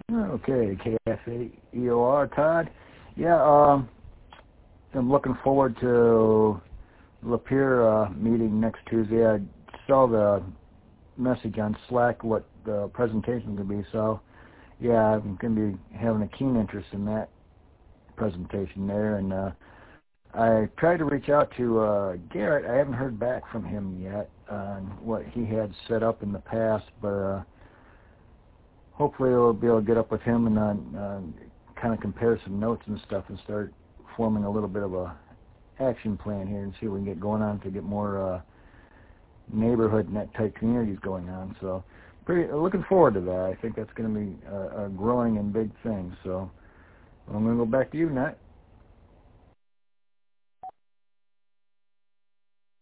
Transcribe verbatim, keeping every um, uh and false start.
Okay, K F A E O R, Todd. Yeah, um, I'm looking forward to Lapeer uh, meeting next Tuesday. I saw the message on Slack what the presentation could be, so yeah, I'm going to be having a keen interest in that presentation there. And uh, I tried to reach out to uh, Garrett. I haven't heard back from him yet on what he had set up in the past, but uh, hopefully we'll be able to get up with him and uh, uh, kind of compare some notes and stuff and start forming a little bit of a action plan here and see what we can get going on to get more uh, neighborhood net type communities going on. So pretty looking forward to that. I think that's going to be a, a growing and big thing. So I'm going to go back to you, Nat.